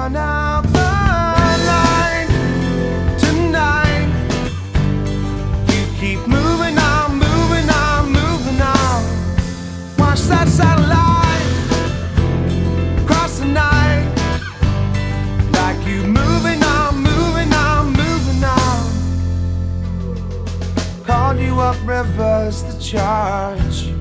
run out the line tonight. You keep moving on, moving on, moving on. Watch that satellite across the night, like you moving on, moving on, moving on. Called you up, reverse the charge.